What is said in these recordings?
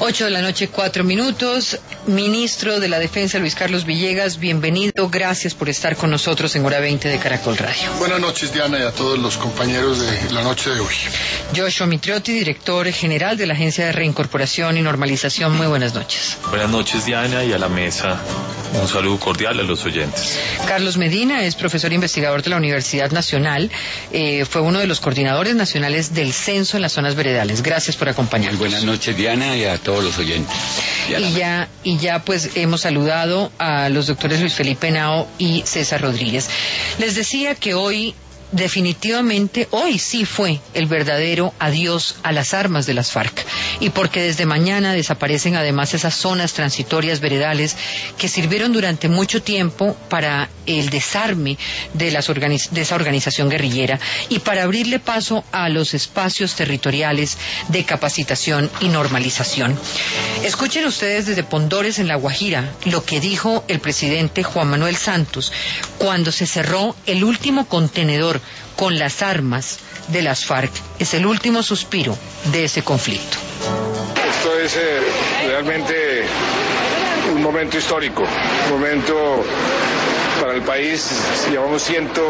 8:04 p.m. Ministro de la Defensa Luis Carlos Villegas, bienvenido, gracias por estar con nosotros en Hora 20 de Caracol Radio. Buenas noches, Diana, y a todos los compañeros de la noche de hoy. Joshua Mitriotti, director general de la Agencia de Reincorporación y Normalización, muy buenas noches. Buenas noches, Diana, y a la mesa un saludo cordial a los oyentes. Carlos Medina es profesor investigador de la Universidad Nacional, fue uno de los coordinadores nacionales del censo en las zonas veredales. Gracias por acompañarnos. Buenas noches, Diana, y a todos los oyentes. Y ya pues hemos saludado a los doctores Luis Felipe Henao y César Rodríguez. Les decía que hoy, definitivamente, hoy sí fue el verdadero adiós a las armas de las FARC, y porque desde mañana desaparecen además esas zonas transitorias veredales que sirvieron durante mucho tiempo para el desarme de esa organización guerrillera y para abrirle paso a los espacios territoriales de capacitación y normalización. Escuchen ustedes desde Pondores, en La Guajira, lo que dijo el presidente Juan Manuel Santos cuando se cerró el último contenedor con las armas de las FARC. Es el último suspiro de ese conflicto. Esto es realmente un momento histórico, un momento para el país. Llevamos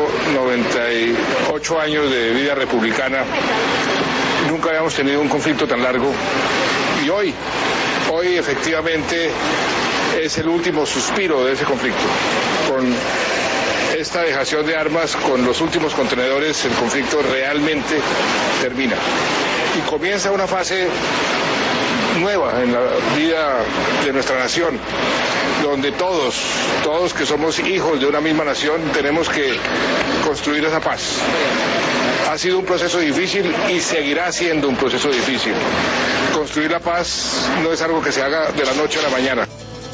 198 años de vida republicana, nunca habíamos tenido un conflicto tan largo, y hoy efectivamente es el último suspiro de ese conflicto. Con esta dejación de armas, con los últimos contenedores, el conflicto realmente termina y comienza una fase nueva en la vida de nuestra nación, donde todos que somos hijos de una misma nación tenemos que construir esa paz. Ha sido un proceso difícil y seguirá siendo un proceso difícil. Construir la paz no es algo que se haga de la noche a la mañana.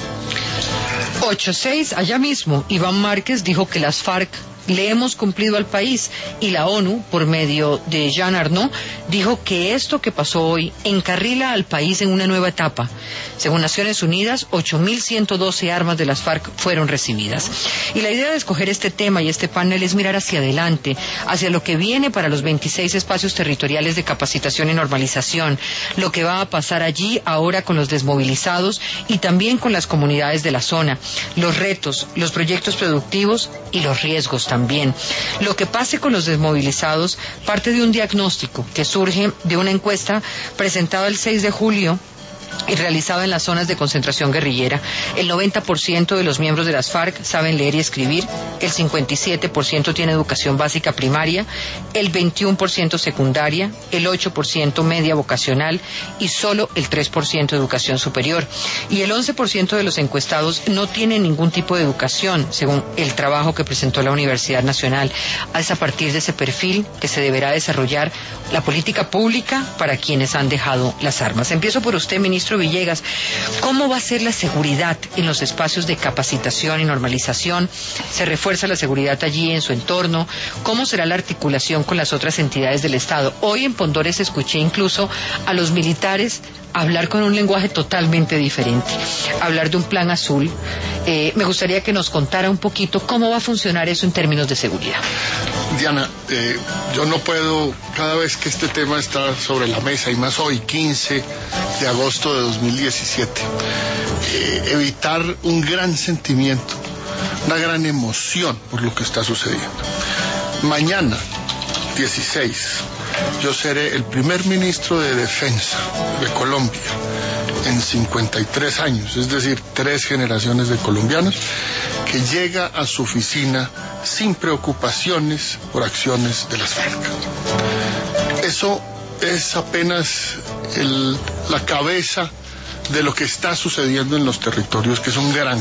8:06, allá mismo, Iván Márquez dijo que las FARC le hemos cumplido al país, y la ONU, por medio de Jean Arnaud, dijo que esto que pasó hoy encarrila al país en una nueva etapa. Según Naciones Unidas, 8.112 armas de las FARC fueron recibidas. Y la idea de escoger este tema y este panel es mirar hacia adelante, hacia lo que viene para los 26 espacios territoriales de capacitación y normalización, lo que va a pasar allí ahora con los desmovilizados y también con las comunidades de la zona, los retos, los proyectos productivos y los riesgos también. Lo que pase con los desmovilizados parte de un diagnóstico que surge de una encuesta presentada el 6 de julio y realizada en las zonas de concentración guerrillera. El 90% de los miembros de las FARC saben leer y escribir, el 57% tiene educación básica primaria, el 21% secundaria, el 8% media vocacional y solo el 3% educación superior. Y el 11% de los encuestados no tienen ningún tipo de educación, según el trabajo que presentó la Universidad Nacional. Es a partir de ese perfil que se deberá desarrollar la política pública para quienes han dejado las armas. Empiezo por usted, ministro Villegas. ¿Cómo va a ser la seguridad en los espacios de capacitación y normalización? ¿Se refuerza la seguridad allí en su entorno? ¿Cómo será la articulación con las otras entidades del Estado? Hoy en Pondores escuché incluso a los militares hablar con un lenguaje totalmente diferente, hablar de un plan azul. Me gustaría que nos contara un poquito cómo va a funcionar eso en términos de seguridad. Diana, yo no puedo, cada vez que este tema está sobre la mesa, y más hoy, 15 de agosto de 2017, evitar un gran sentimiento, una gran emoción por lo que está sucediendo. Mañana, 16, yo seré el primer ministro de Defensa de Colombia en 53 años, es decir, 3 generaciones de colombianos, que llega a su oficina sin preocupaciones por acciones de las FARC. Eso es apenas la cabeza de lo que está sucediendo en los territorios, que es un gran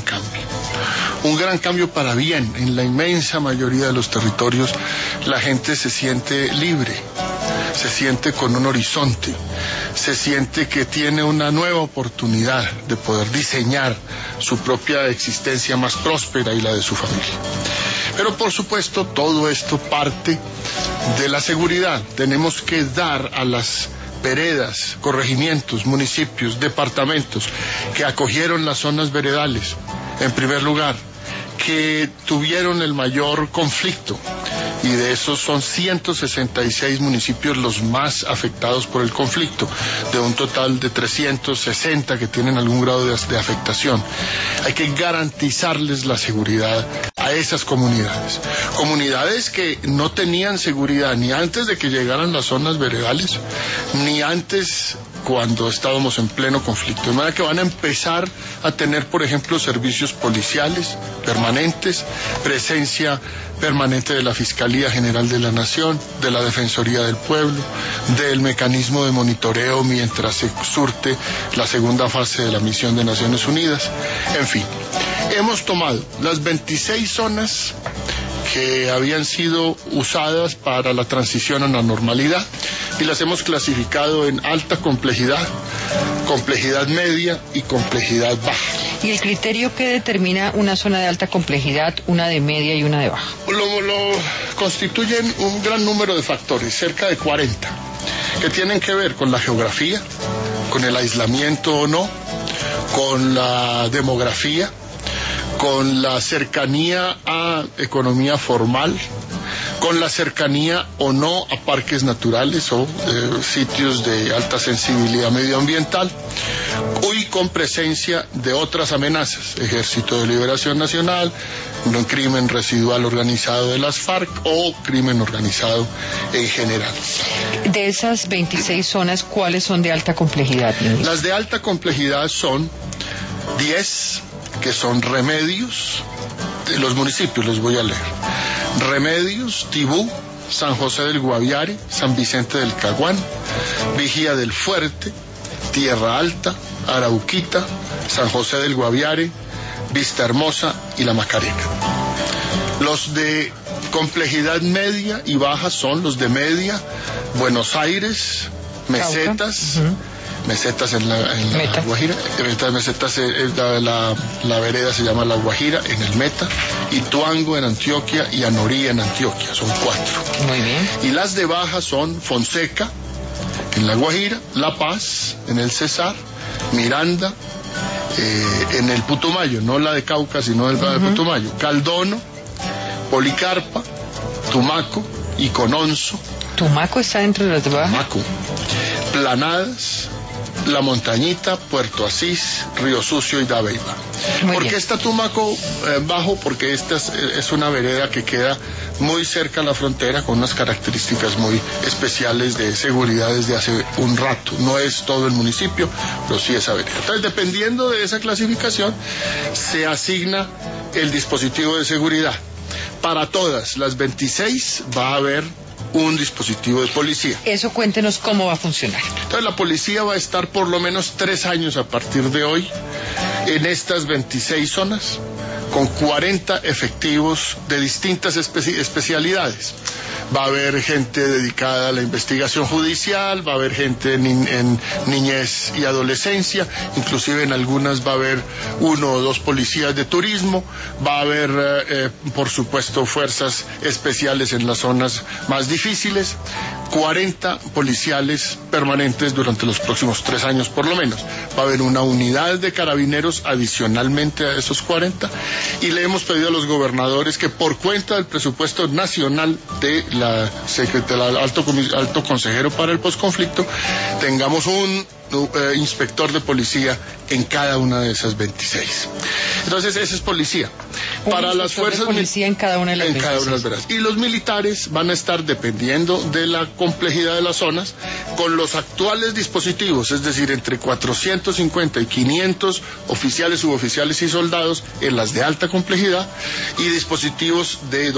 cambio para bien. En la inmensa mayoría de los territorios la gente se siente libre, se siente con un horizonte, se siente que tiene una nueva oportunidad de poder diseñar su propia existencia más próspera y la de su familia. Pero por supuesto todo esto parte de la seguridad. Tenemos que dar a las veredas, corregimientos, municipios, departamentos que acogieron las zonas veredales, en primer lugar, que tuvieron el mayor conflicto, y de esos son 166 municipios los más afectados por el conflicto, de un total de 360 que tienen algún grado de afectación. Hay que garantizarles la seguridad a esas comunidades. Comunidades que no tenían seguridad ni antes de que llegaran las zonas veredales, ni antes cuando estábamos en pleno conflicto. De manera que van a empezar a tener, por ejemplo, servicios policiales permanentes, presencia permanente de la Fiscalía General de la Nación, de la Defensoría del Pueblo, del mecanismo de monitoreo mientras se surte la segunda fase de la misión de Naciones Unidas. En fin, hemos tomado las 26 zonas que habían sido usadas para la transición a la normalidad y las hemos clasificado en alta complejidad, complejidad media y complejidad baja. ¿Y el criterio que determina una zona de alta complejidad, una de media y una de baja? Lo constituyen un gran número de factores, cerca de 40, que tienen que ver con la geografía, con el aislamiento o no, con la demografía, con la cercanía a economía formal, con la cercanía o no a parques naturales o sitios de alta sensibilidad medioambiental, y con presencia de otras amenazas, Ejército de Liberación Nacional, un crimen residual organizado de las FARC o crimen organizado en general. De esas 26 zonas, ¿cuáles son de alta complejidad? Las de alta complejidad son 10, que son Remedios, de los municipios los voy a leer: Remedios, Tibú, San José del Guaviare, San Vicente del Caguán, Vigía del Fuerte, Tierra Alta, Arauquita, San José del Guaviare, Vista Hermosa y La Macarena. Los de complejidad media y baja son los de media: Buenos Aires, Mesetas, Mesetas en la Guajira, Mesetas, la vereda se llama La Guajira, en el Meta, Ituango en Antioquia y Anorí en Antioquia, son 4. Muy bien. Y las de baja son Fonseca en La Guajira, La Paz en el Cesar, Miranda en el Putumayo, no la de Cauca sino el Putumayo, Caldono, Policarpa, Tumaco y Cononzo. ¿Tumaco está dentro de las de baja? Tumaco, Planadas, La Montañita, Puerto Asís, Río Sucio y Dabeiba. ¿Por qué está Tumaco bajo? Porque esta es una vereda que queda muy cerca a la frontera, con unas características muy especiales de seguridad desde hace un rato. No es todo el municipio, pero sí esa vereda. Entonces, dependiendo de esa clasificación, se asigna el dispositivo de seguridad. Para todas las 26 va a haber un dispositivo de policía. Eso, cuéntenos cómo va a funcionar. Entonces, la policía va a estar por lo menos 3 años a partir de hoy en estas 26 zonas, con 40 efectivos de distintas especialidades. Va a haber gente dedicada a la investigación judicial, va a haber gente en niñez y adolescencia, inclusive en algunas va a haber 1 o 2 policías de turismo, va a haber, por supuesto, fuerzas especiales en las zonas más difíciles, 40 policiales permanentes durante los próximos 3 años por lo menos. Va a haber una unidad de carabineros adicionalmente a esos 40, y le hemos pedido a los gobernadores que, por cuenta del presupuesto nacional de la alto consejero para el posconflicto, tengamos un inspector de policía en cada una de esas 26. Entonces, esa es policía. Para las fuerzas de policía en cada una de las 26. Y los militares van a estar, dependiendo de la complejidad de las zonas, con los actuales dispositivos, es decir, entre 450 y 500 oficiales, suboficiales y soldados en las de alta complejidad, y dispositivos de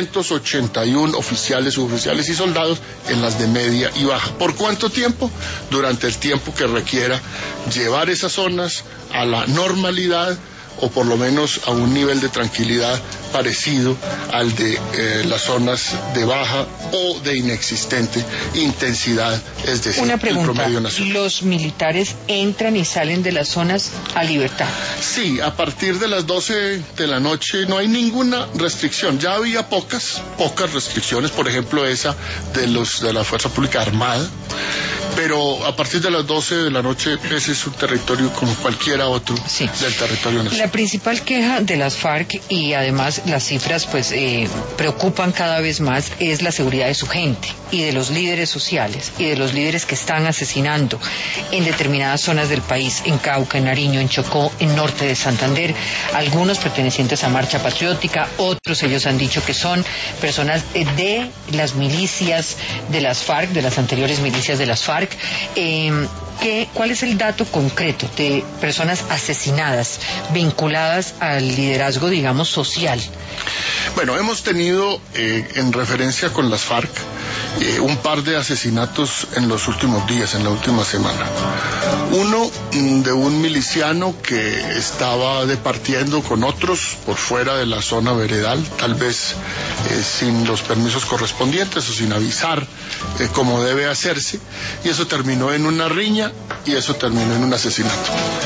281 oficiales, suboficiales y soldados en las de media y baja. ¿Por cuánto tiempo? Durante el tiempo que requiera llevar esas zonas a la normalidad, o por lo menos a un nivel de tranquilidad parecido al de las zonas de baja o de inexistente intensidad, es decir, una pregunta, el promedio nacional. ¿Los militares entran y salen de las zonas a libertad? Sí, a partir de las 12 de la noche no hay ninguna restricción. Ya había pocas restricciones, por ejemplo esa de la Fuerza Pública Armada, pero a partir de las 12 de la noche ese es un territorio como cualquiera otro del territorio nacional. La principal queja de las FARC, y además las cifras pues preocupan cada vez más, es la seguridad de su gente y de los líderes sociales y de los líderes que están asesinando en determinadas zonas del país, en Cauca, en Nariño, en Chocó, en norte de Santander, algunos pertenecientes a Marcha Patriótica, otros ellos han dicho que son personas de las milicias de las FARC, de las anteriores milicias de las FARC. ¿Cuál es el dato concreto de personas asesinadas vinculadas al liderazgo, digamos, social? Bueno, hemos tenido, en referencia con las FARC, un par de asesinatos en los últimos días, en la última semana. Uno de un miliciano que estaba departiendo con otros por fuera de la zona veredal, tal vez sin los permisos correspondientes o sin avisar como debe hacerse, y eso terminó en una riña y eso terminó en un asesinato.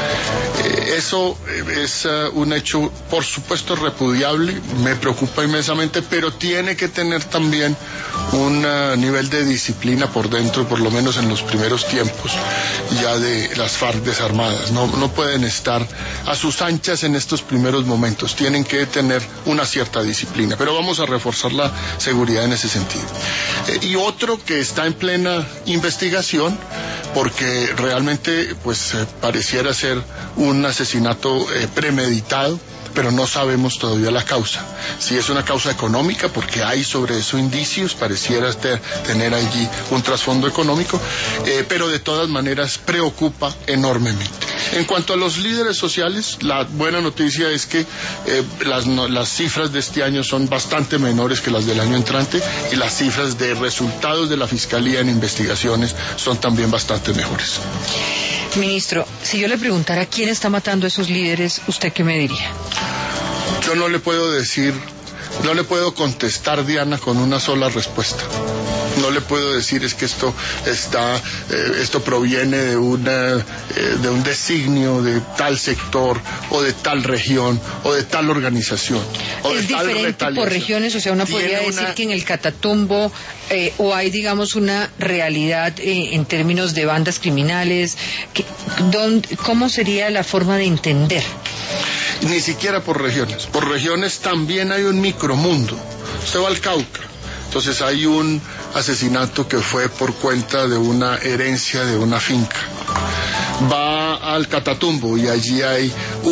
Eso es un hecho, por supuesto, repudiable, me preocupa inmensamente, pero tiene que tener también un nivel de disciplina por dentro, por lo menos en los primeros tiempos ya de las FARC desarmadas. No pueden estar a sus anchas en estos primeros momentos, tienen que tener una cierta disciplina, pero vamos a reforzar la seguridad en ese sentido. Y otro que está en plena investigación, porque realmente pues pareciera ser un asesinato premeditado, pero no sabemos todavía la causa. Si es una causa económica, porque hay sobre eso indicios, pareciera tener allí un trasfondo económico, pero de todas maneras preocupa enormemente. En cuanto a los líderes sociales, la buena noticia es que las cifras de este año son bastante menores que las del año entrante, y las cifras de resultados de la Fiscalía en investigaciones son también bastante mejores. Ministro, si yo le preguntara quién está matando a esos líderes, ¿usted qué me diría? Yo no le puedo decir, no le puedo contestar, Diana, con una sola respuesta. No le puedo decir es que esto proviene de un designio de tal sector o de tal región o de tal organización o de tal retaliación. Es diferente por regiones, o sea, uno podría decir que en el Catatumbo o hay, digamos, una realidad en términos de bandas criminales. ¿Cómo sería la forma de entender? Ni siquiera por regiones. Por regiones también hay un micromundo. Usted va al Cauca. Entonces hay un asesinato que fue por cuenta de una herencia de una finca. Va al Catatumbo y allí hay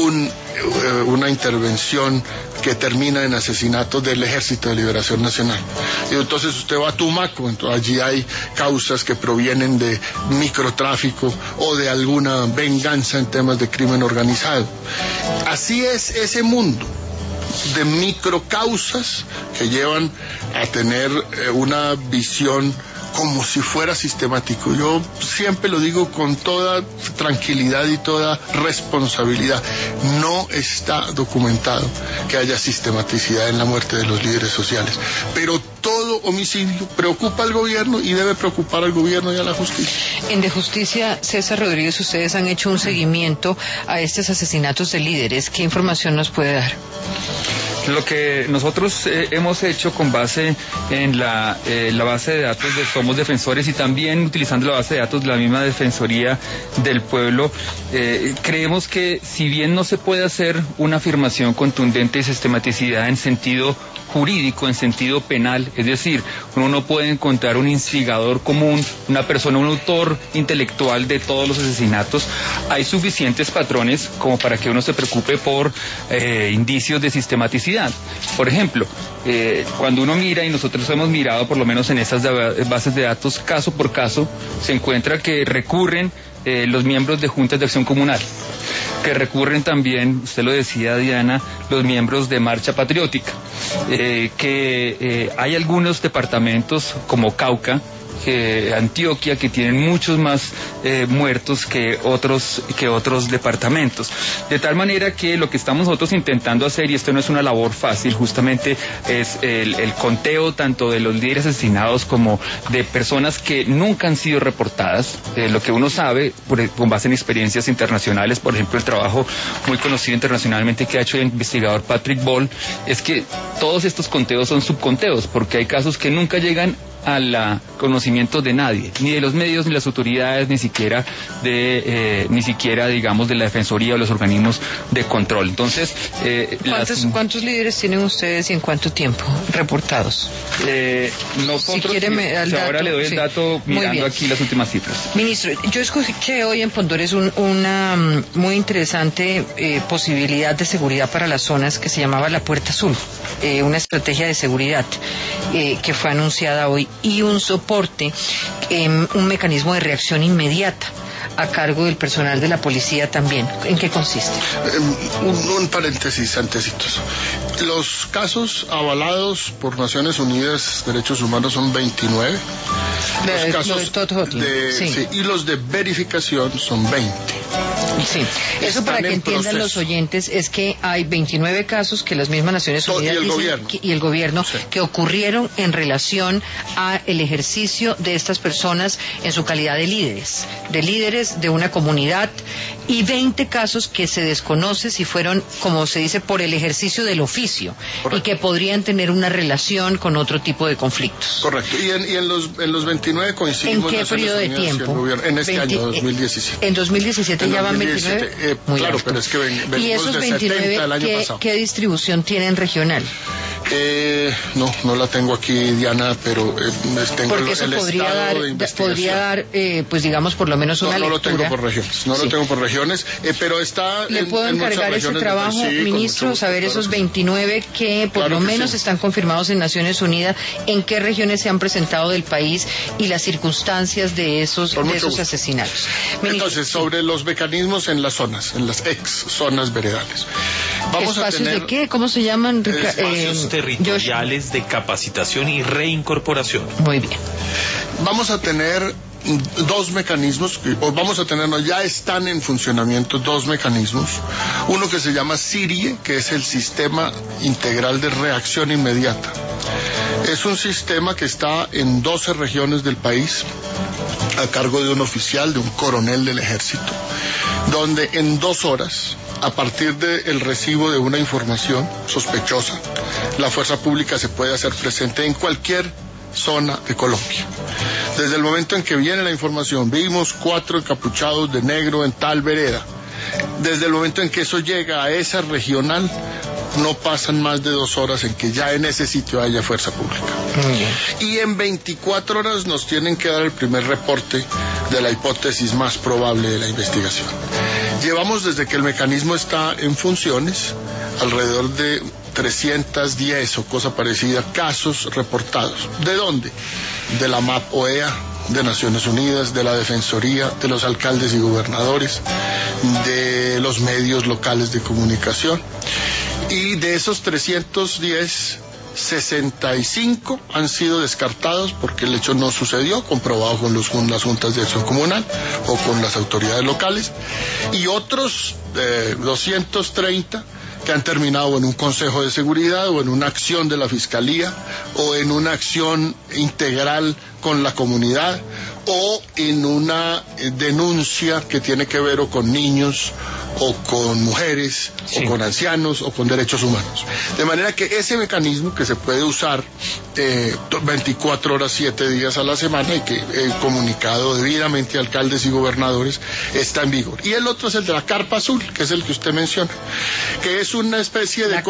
una intervención que termina en asesinato del Ejército de Liberación Nacional. Y entonces usted va a Tumaco, entonces allí hay causas que provienen de microtráfico o de alguna venganza en temas de crimen organizado. Así es ese mundo de microcausas que llevan a tener una visión como si fuera sistemático. Yo siempre lo digo con toda tranquilidad y toda responsabilidad. No está documentado que haya sistematicidad en la muerte de los líderes sociales. Pero todo homicidio preocupa al gobierno y debe preocupar al gobierno y a la justicia. En De Justicia, César Rodríguez, ustedes han hecho un seguimiento a estos asesinatos de líderes. ¿Qué información nos puede dar? Lo que nosotros hemos hecho con base en la base de datos de Somos Defensores y también utilizando la base de datos de la misma Defensoría del Pueblo, creemos que si bien no se puede hacer una afirmación contundente de sistematicidad en sentido jurídico, en sentido penal, es decir, uno no puede encontrar un instigador común, una persona, un autor intelectual de todos los asesinatos, hay suficientes patrones como para que uno se preocupe por indicios de sistematicidad. Por ejemplo, cuando uno mira, y nosotros hemos mirado por lo menos en esas bases de datos, caso por caso, se encuentra que recurren los miembros de juntas de acción comunal, que recurren también, usted lo decía, Diana, los miembros de Marcha Patriótica, que hay algunos departamentos como Cauca, Antioquia, que tienen muchos más muertos que otros departamentos. De tal manera que lo que estamos nosotros intentando hacer, y esto no es una labor fácil, justamente es el conteo tanto de los líderes asesinados como de personas que nunca han sido reportadas. Lo que uno sabe, con base en experiencias internacionales, por ejemplo, el trabajo muy conocido internacionalmente que ha hecho el investigador Patrick Ball, es que todos estos conteos son subconteos, porque hay casos que nunca llegan al conocimiento de nadie, ni de los medios, ni las autoridades, ni siquiera digamos de la Defensoría o los organismos de control. Entonces, ¿cuántos líderes tienen ustedes y en cuánto tiempo reportados? Nosotros, si ahora le doy el dato mirando aquí las últimas cifras. Ministro, yo escuché hoy en Pondores una muy interesante posibilidad de seguridad para las zonas que se llamaba la Puerta Azul, una estrategia de seguridad que fue anunciada hoy y un soporte, un mecanismo de reacción inmediata a cargo del personal de la policía también. ¿En qué consiste? Un paréntesis antecitos. Los casos avalados por Naciones Unidas Derechos Humanos son 29. Los casos y los de verificación son 20. Sí, eso para que entiendan los oyentes es que hay 29 casos que las mismas Naciones Unidas y el gobierno que ocurrieron en relación a el ejercicio de estas personas en su calidad de líderes de una comunidad, y 20 casos que se desconoce si fueron, como se dice, por el ejercicio del oficio. Correcto. Y que podrían tener una relación con otro tipo de conflictos. Correcto. Y en los 29 coincidimos. ¿En qué periodo de tiempo? En este año, 2017. ¿En 2017 ya van 29? Claro, pero es que venimos ¿y esos 29 de 70 el año pasado. ¿Qué distribución tienen regional? No la tengo aquí, Diana, pero tengo porque eso el estado de investigación. Podría dar, pues digamos, por lo menos una lectura. No lo tengo por regiones, pero está ¿Le puedo encargar ese trabajo, ministro, saber esos 29 que por lo menos están confirmados en Naciones Unidas, en qué regiones se han presentado del país y las circunstancias de esos asesinatos? Ministro, entonces, sobre los mecanismos en las zonas, en las ex zonas veredales. ¿Espacios de qué? ¿Cómo se llaman? Espacios territoriales de capacitación y reincorporación. Muy bien. Vamos a tener dos mecanismos, ya están en funcionamiento dos mecanismos. Uno que se llama SIRIE, que es el Sistema Integral de Reacción Inmediata. Es un sistema que está en 12 regiones del país, a cargo de un oficial, de un coronel del ejército, donde en 2 horas, a partir del recibo de una información sospechosa, la fuerza pública se puede hacer presente en cualquier zona de Colombia. Desde el momento en que viene la información, vimos 4 encapuchados de negro en tal vereda. Desde el momento en que eso llega a esa regional, no pasan más de 2 horas en que ya en ese sitio haya fuerza pública. Y en 24 horas nos tienen que dar el primer reporte de la hipótesis más probable de la investigación. Llevamos, desde que el mecanismo está en funciones, alrededor de 310 o cosa parecida casos reportados. ¿De dónde? De la MAP-OEA, de Naciones Unidas, de la Defensoría, de los alcaldes y gobernadores, de los medios locales de comunicación. Y de esos 310, 65 han sido descartados porque el hecho no sucedió, comprobado con las juntas de acción comunal o con las autoridades locales, y otros 230 que han terminado en un consejo de seguridad o en una acción de la fiscalía o en una acción integral con la comunidad o en una denuncia que tiene que ver o con niños o con mujeres o con ancianos o con derechos humanos. De manera que ese mecanismo, que se puede usar 24 horas, 7 días a la semana, y que he comunicado debidamente a alcaldes y gobernadores, está en vigor. Y el otro es el de la Carpa Azul, que es el que usted menciona, que es una especie de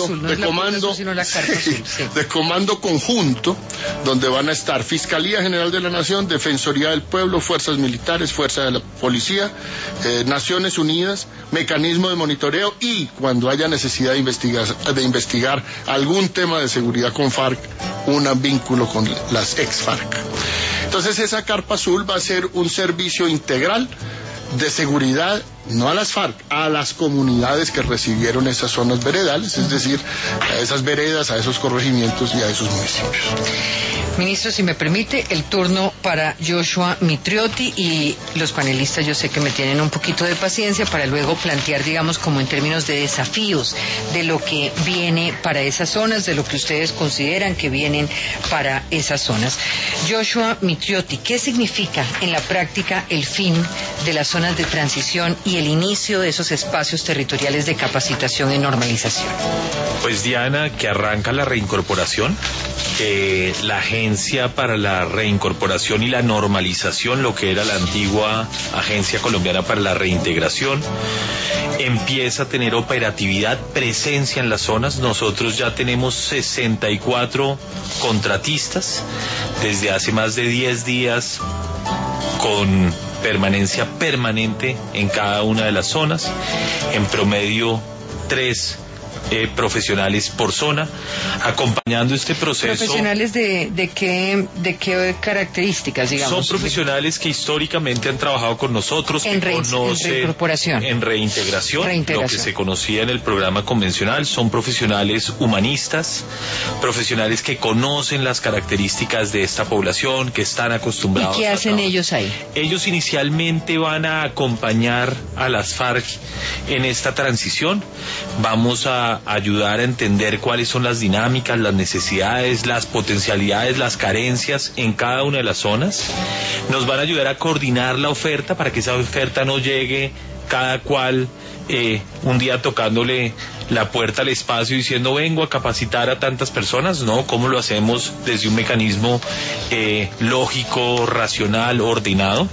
comando conjunto, donde van a estar Fiscalía General de la Nación, Defensoría del Pueblo, Fuerzas Militares, Fuerza de la Policía, Naciones Unidas, mecanismo de monitoreo, y cuando haya necesidad de investigar algún tema de seguridad con FARC, un vínculo con las ex FARC. Entonces esa Carpa Azul va a ser un servicio integral de seguridad, no a las FARC, a las comunidades que recibieron esas zonas veredales, es decir, a esas veredas, a esos corregimientos y a esos municipios. Ministro, si me permite, el turno para Joshua Mitriotti, y los panelistas yo sé que me tienen un poquito de paciencia para luego plantear, digamos, como en términos de desafíos, de lo que viene para esas zonas, de lo que ustedes consideran que vienen para esas zonas. Joshua Mitriotti, ¿qué significa en la práctica el fin de las zonas de transición y el inicio de esos espacios territoriales de capacitación y normalización? Pues, Diana, que arranca la reincorporación, la gente Agencia para la Reincorporación y la Normalización, lo que era la antigua Agencia Colombiana para la Reintegración, empieza a tener operatividad, presencia en las zonas. Nosotros ya tenemos 64 contratistas desde hace más de 10 días con permanencia permanente en cada una de las zonas, en promedio 3 profesionales por zona, acompañando este proceso. ¿Profesionales de qué características, digamos? Son profesionales que históricamente han trabajado con nosotros, en reincorporación, en reintegración, lo que se conocía en el programa convencional. Son profesionales humanistas, profesionales que conocen las características de esta población, que están acostumbrados. ¿Y qué hacen ellos ahí? Ellos inicialmente van a acompañar a las FARC en esta transición. Vamos a ayudar a entender cuáles son las dinámicas, las necesidades, las potencialidades, las carencias en cada una de las zonas. Nos van a ayudar a coordinar la oferta para que esa oferta no llegue cada cual un día tocándole la puerta al espacio diciendo vengo a capacitar a tantas personas. No, ¿cómo lo hacemos desde un mecanismo lógico, racional, ordenado?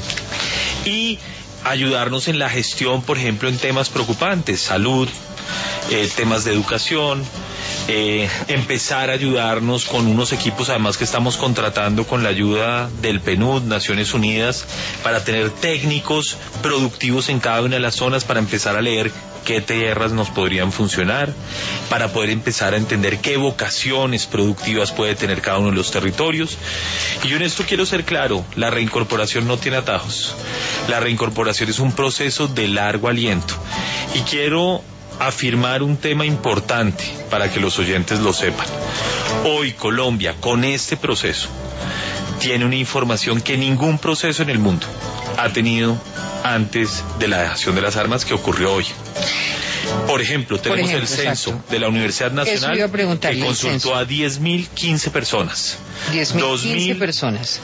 Y ayudarnos en la gestión, por ejemplo, en temas preocupantes, salud, temas de educación, empezar a ayudarnos con unos equipos además que estamos contratando con la ayuda del PNUD, Naciones Unidas, para tener técnicos productivos en cada una de las zonas, para empezar a leer qué tierras nos podrían funcionar, para poder empezar a entender qué vocaciones productivas puede tener cada uno de los territorios. Y yo en esto quiero ser claro, la reincorporación no tiene atajos. La reincorporación es un proceso de largo aliento. Y quiero afirmar un tema importante para que los oyentes lo sepan. Hoy Colombia, con este proceso, tiene una información que ningún proceso en el mundo ha tenido antes de la dejación de las armas que ocurrió hoy. Por ejemplo, tenemos el censo, exacto, de la Universidad Nacional que consultó a 10.015 personas. 10.015 personas.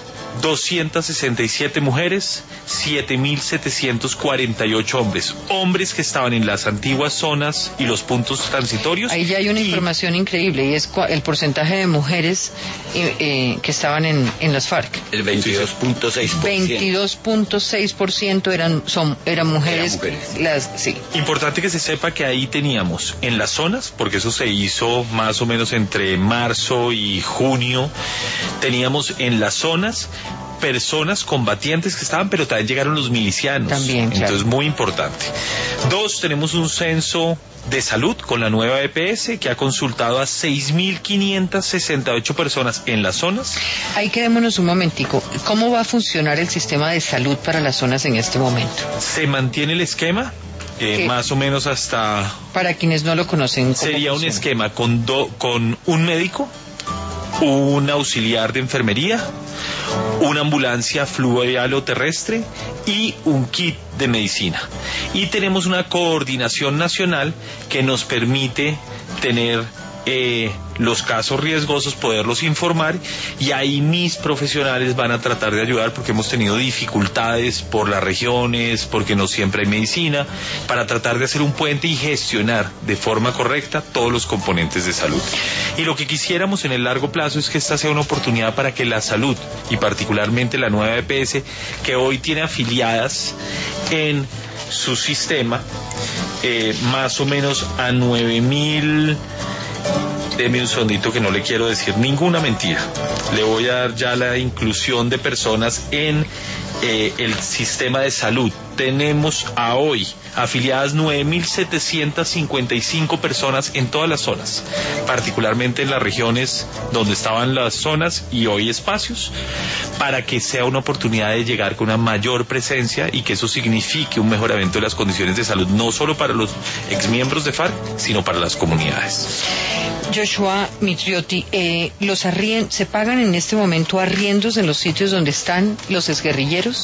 267 mujeres, 7.748 hombres. Hombres que estaban en las antiguas zonas y los puntos transitorios. Ahí ya hay una información increíble, y es el porcentaje de mujeres que estaban en las FARC. El 22.6%. 22.6% eran mujeres. Sí. Importante que se sepa que ahí teníamos en las zonas, porque eso se hizo más o menos entre marzo y junio, teníamos en las zonas personas combatientes que estaban, pero también llegaron los milicianos. También, claro. Entonces, muy importante. 2, tenemos un censo de salud con la nueva EPS que ha consultado a 6.568 personas en las zonas. Ahí quedémonos un momentico. ¿Cómo va a funcionar el sistema de salud para las zonas en este momento? Se mantiene el esquema. Más o menos hasta... Para quienes no lo conocen. Sería un esquema con un médico, un auxiliar de enfermería, una ambulancia fluvial o terrestre y un kit de medicina. Y tenemos una coordinación nacional que nos permite tener los casos riesgosos, poderlos informar, y ahí mis profesionales van a tratar de ayudar, porque hemos tenido dificultades por las regiones, porque no siempre hay medicina, para tratar de hacer un puente y gestionar de forma correcta todos los componentes de salud. Y lo que quisiéramos en el largo plazo es que esta sea una oportunidad para que la salud, y particularmente la nueva EPS, que hoy tiene afiliadas en su sistema más o menos a 9.000. Deme un segundito que no le quiero decir ninguna mentira. Le voy a dar ya la inclusión de personas en el sistema de salud. Tenemos a hoy afiliadas 9.755 personas en todas las zonas, particularmente en las regiones donde estaban las zonas y hoy espacios, para que sea una oportunidad de llegar con una mayor presencia y que eso signifique un mejoramiento de las condiciones de salud, no solo para los exmiembros de FARC, sino para las comunidades. Joshua Mitriotti, ¿se pagan en este momento arriendos en los sitios donde están los exguerrilleros?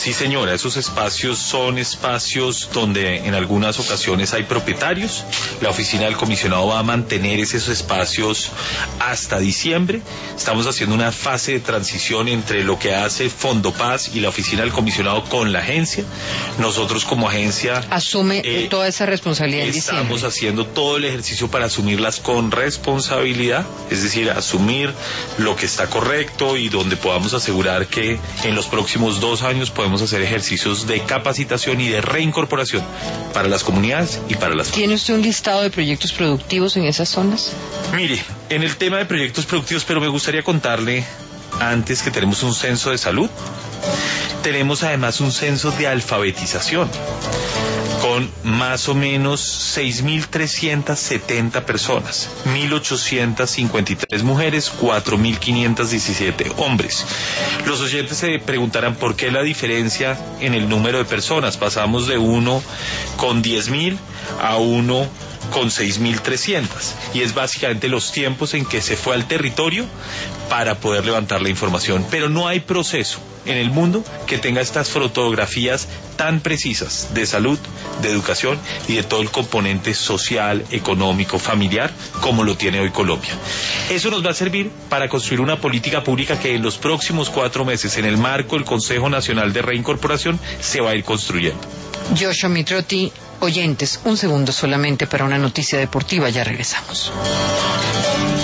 Sí, señora, esos espacios son espacios donde en algunas ocasiones hay propietarios. La oficina del comisionado va a mantener esos espacios hasta diciembre. Estamos haciendo una fase de transición entre lo que hace Fondopaz y la oficina del comisionado con la agencia. Nosotros como agencia asume toda esa responsabilidad en diciembre. Estamos haciendo todo el ejercicio para asumirlas con responsabilidad, es decir, asumir lo que está correcto y donde podamos asegurar que en los próximos 2 años podemos hacer ejercicios de capacitación y de reincorporación para las comunidades y para las familias. ¿Tiene usted un listado de proyectos productivos en esas zonas? Mire, en el tema de proyectos productivos, pero me gustaría contarle antes que tenemos un censo de salud. Tenemos además un censo de alfabetización con más o menos 6.370 personas, 1.853 mujeres, 4.517 hombres. Los oyentes se preguntarán por qué la diferencia en el número de personas. Pasamos de 1 con 10.000 a 1 con 6.300, y es básicamente los tiempos en que se fue al territorio para poder levantar la información. Pero no hay proceso en el mundo que tenga estas fotografías tan precisas de salud, de educación y de todo el componente social, económico, familiar, como lo tiene hoy Colombia. Eso nos va a servir para construir una política pública que en los próximos 4 meses, en el marco del Consejo Nacional de Reincorporación, se va a ir construyendo. Joshua Mitrotti, oyentes, un segundo solamente para una noticia deportiva, ya regresamos.